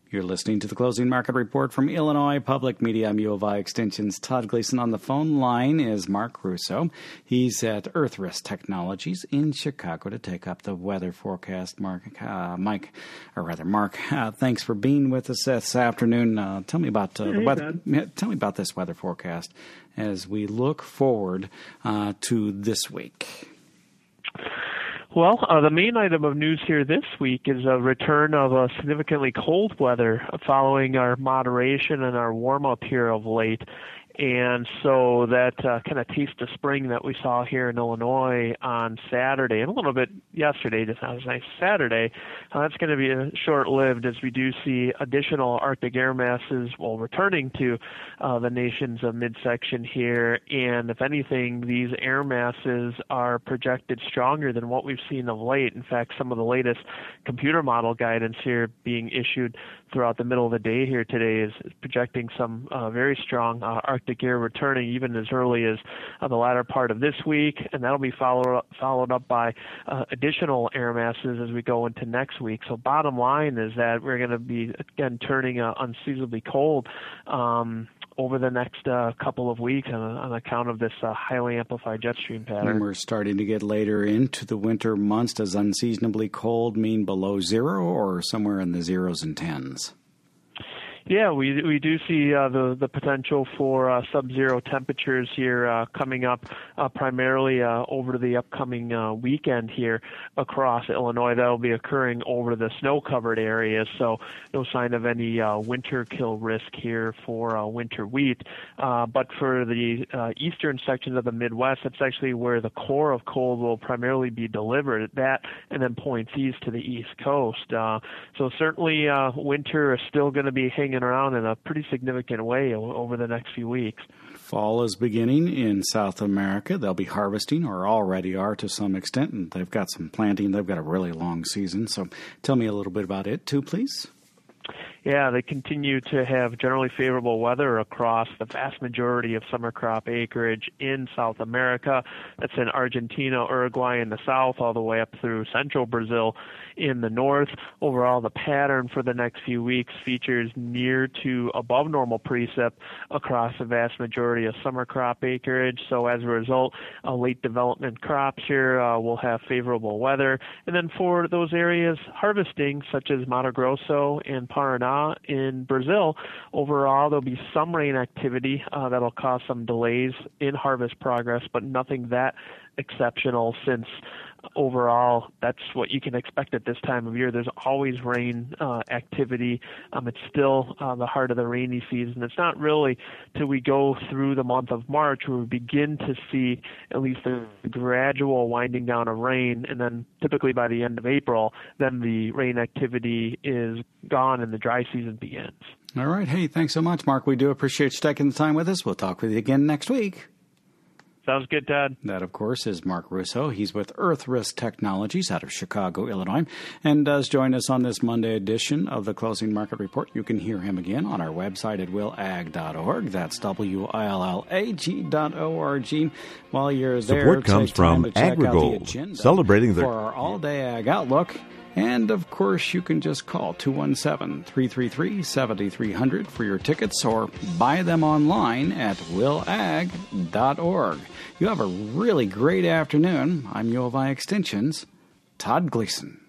You're listening to the Closing Market Report from Illinois Public Media. I'm U of I Extension's Todd Gleason. On the phone line is Mark Russo. He's at Earth Risk Technologies in Chicago to take up the weather forecast. Mark, thanks for being with us this afternoon. Tell me about the weather. Tell me about this weather forecast as we look forward to this week. Well, the main item of news here this week is a return of significantly cold weather following our moderation and our warm-up here of late. And so that kind of taste of spring that we saw here in Illinois on Saturday, and a little bit yesterday, just not as nice Saturday, that's going to be short-lived as we do see additional Arctic air masses, returning to the nation's midsection here. And if anything, these air masses are projected stronger than what we've seen of late. In fact, some of the latest computer model guidance here being issued throughout the middle of the day here today is projecting some very strong Arctic air returning even as early as the latter part of this week, and that'll be followed up by additional air masses as we go into next week. So bottom line is that we're going to be, again, turning unseasonably cold over the next couple of weeks on account of this highly amplified jet stream pattern. And we're starting to get later into the winter months. Does unseasonably cold mean below zero or somewhere in the zeros and tens? Yeah, we do see the potential for sub-zero temperatures here coming up primarily over the upcoming weekend here across Illinois. That will be occurring over the snow-covered areas, so no sign of any winter kill risk here for winter wheat. But for the eastern sections of the Midwest, that's actually where the core of cold will primarily be delivered, that and then points east to the East Coast. So certainly winter is still going to be hanging around in a pretty significant way over the next few weeks. Fall is beginning in South America. They'll be harvesting, or already are to some extent, and they've got some planting. They've got a really long season. So tell me a little bit about it too, please. Yeah, they continue to have generally favorable weather across the vast majority of summer crop acreage in South America. That's in Argentina, Uruguay in the south, all the way up through central Brazil in the north. Overall, the pattern for the next few weeks features near to above normal precip across the vast majority of summer crop acreage. So as a result, late development crops here will have favorable weather. And then for those areas harvesting, such as Mato Grosso and Paraná in Brazil, overall there'll be some rain activity that'll cause some delays in harvest progress, but nothing that exceptional, since overall that's what you can expect at this time of year. There's always rain activity. It's still the heart of the rainy season. It's not really till we go through the month of March where we begin to see at least a gradual winding down of rain, and then typically by the end of April, then the rain activity is gone and the dry season begins. All right. Hey, thanks so much, Mark. We do appreciate you taking the time with us. We'll talk with you again next week. Sounds good, Todd. That, of course, is Mark Russo. He's with Earth Risk Technologies out of Chicago, Illinois, and does join us on this Monday edition of the Closing Market Report. You can hear him again on our website at willag.org. That's WILLAG.org. While you're there, support comes from AgriGold, celebrating their... for our all-day ag outlook. And, of course, you can just call 217-333-7300 for your tickets or buy them online at willag.org. You have a really great afternoon. I'm U of I Extension's Todd Gleason.